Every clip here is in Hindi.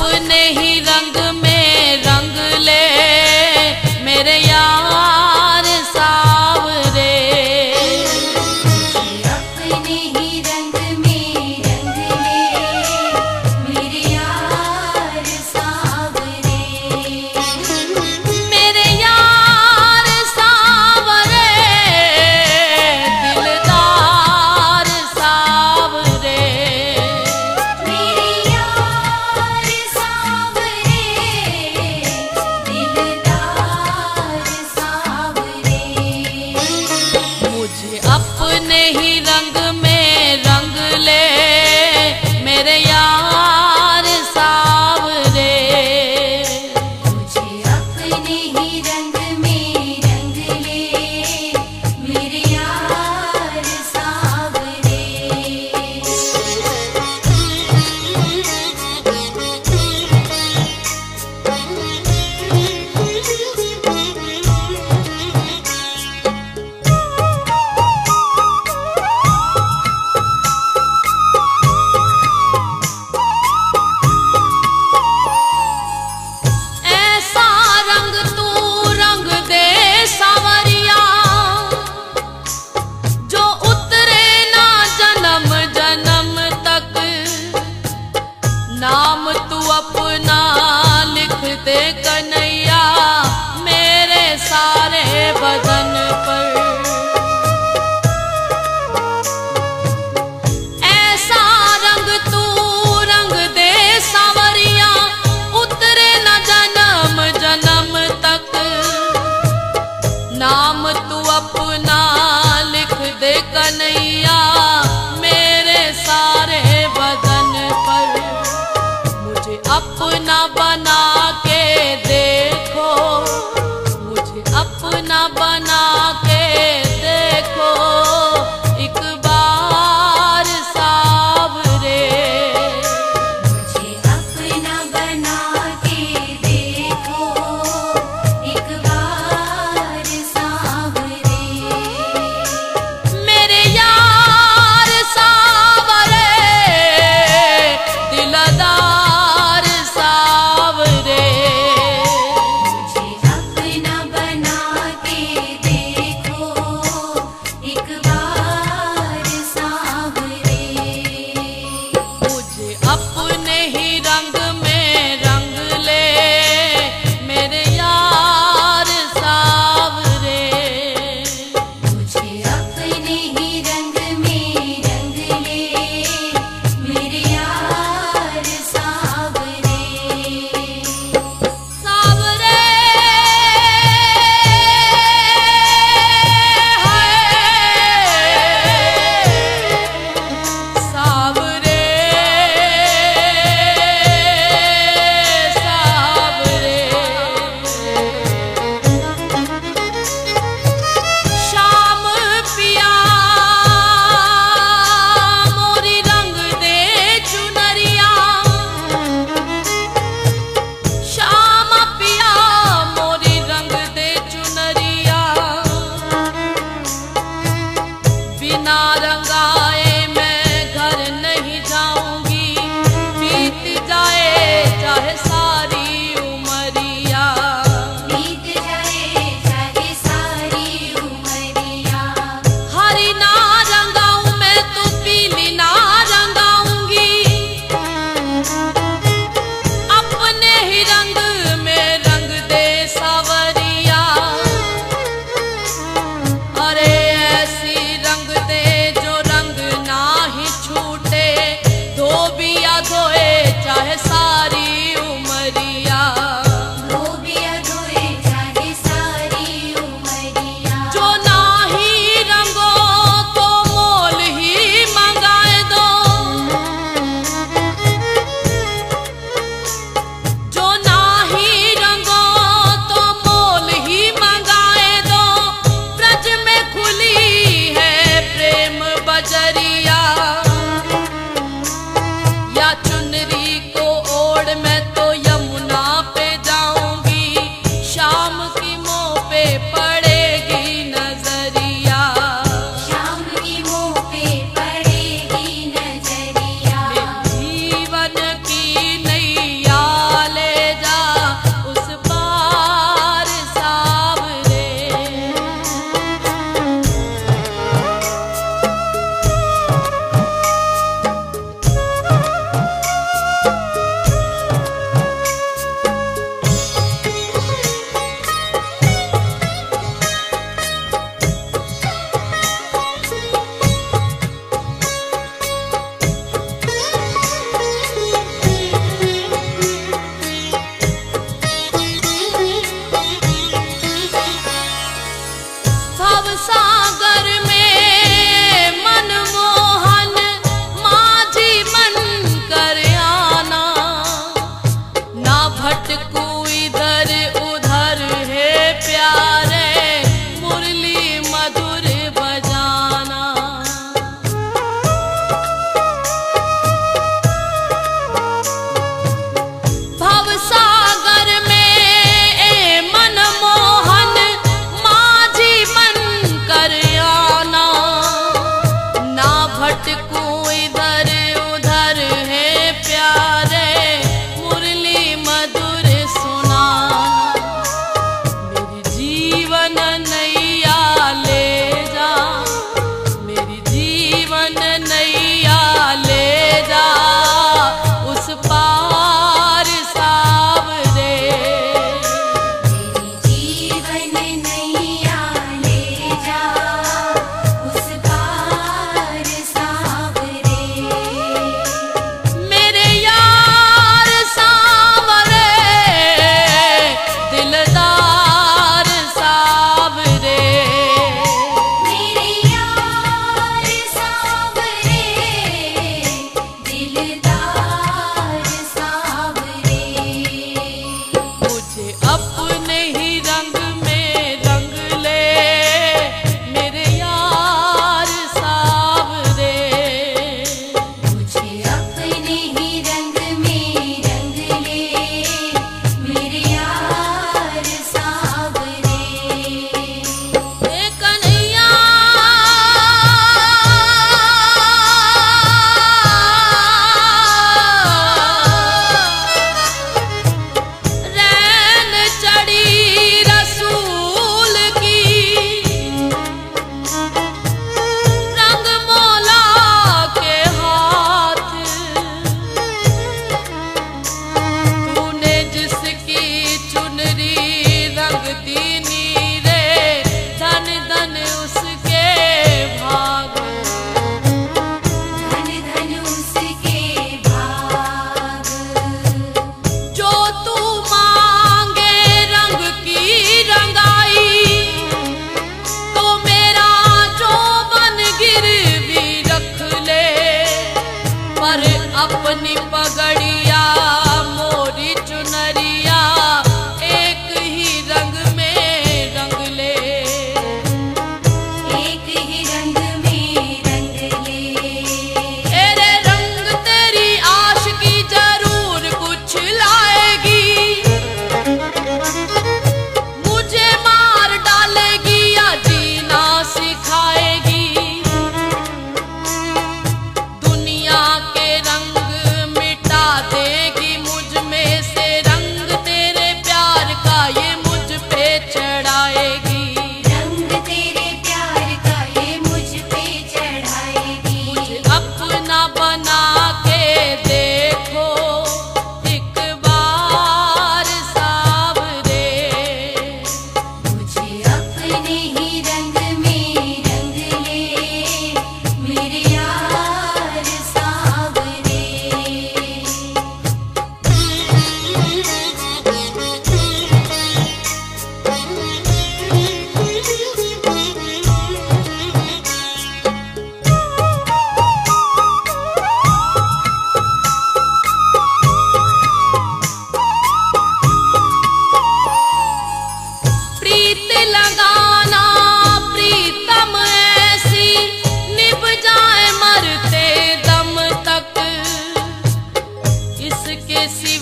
अपने ही रंग में रंग ले मेरे यार सावरे। अपने ही रंग में रंग ले मेरे यार सावरे। मेरे यार सावरे दिलदार सावरे। मेरे यार सावरे दिलदार सावरे। मुझे अपने ही रंग में रंग ले मेरे यार सावरे। मुझे अपने ही रंग में रंग ले मेरे यार सावरे। ऐसा रंग तू रंग दे सावरिया जो उतरे ना जन्म जन्म तक। नाम तू अपना लिख दे कन्हैया मेरे सारे बदन पर। ऐसा रंग तू रंग दे सावरिया उतरे न जन्म जन्म तक। नाम तू अपना लिख दे कन्हैया मेरे सारे बदन पर। मुझे अपना बना के देखो, मुझे अपना बना के देखो एक बार सावरे। मुझे अपना बना के देखो एक बार सावरे। मेरे यार सावरे दिलदार सावरे।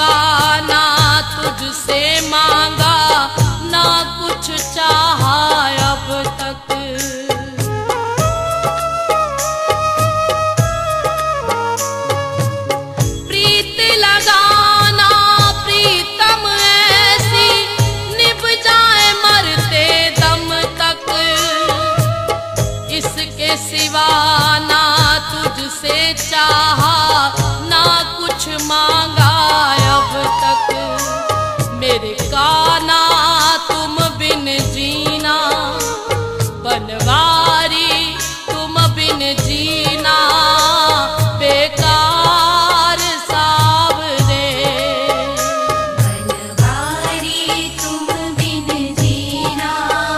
सिवा ना तुझसे मांगा, ना कुछ चाहा अब तक। प्रीत लगाना प्रीतम ऐसी, निभ जाए मरते दम तक। इसके सिवा ना तुझसे चाहा, ना कुछ मांगा अब तक। मेरे काना तुम बिन जीना, बनवारी तुम बिन जीना बेकार सावरे। बनवारी तुम बिन जीना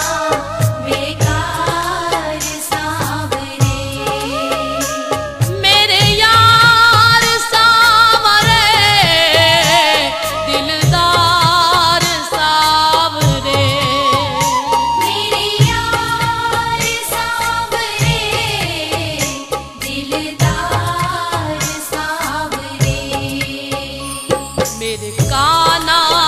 बेकार सावरे। मेरे यार सावरे, दिलदार सावरे। मेरे यार सावरे, दिलदार सावरे। मेरे काना